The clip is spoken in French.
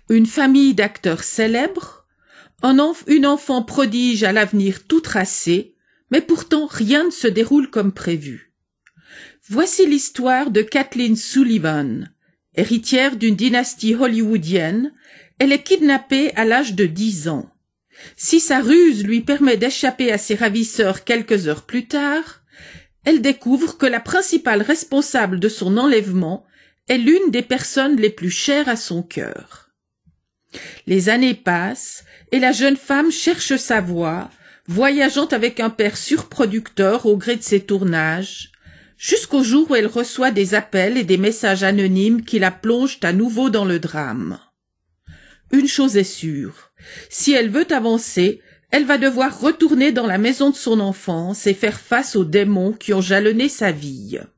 une famille d'acteurs célèbres, une enfant prodige à l'avenir tout tracé, mais pourtant rien ne se déroule comme prévu. Voici l'histoire de Kathleen Sullivan. Héritière d'une dynastie hollywoodienne, elle est kidnappée à l'âge de 10 ans. Si sa ruse lui permet d'échapper à ses ravisseurs quelques heures plus tard, elle découvre que la principale responsable de son enlèvement est l'une des personnes les plus chères à son cœur. Les années passent et la jeune femme cherche sa voie, voyageant avec un père surproducteur au gré de ses tournages, jusqu'au jour où elle reçoit des appels et des messages anonymes qui la plongent à nouveau dans le drame. Une chose est sûre, si elle veut avancer, elle va devoir retourner dans la maison de son enfance et faire face aux démons qui ont jalonné sa vie.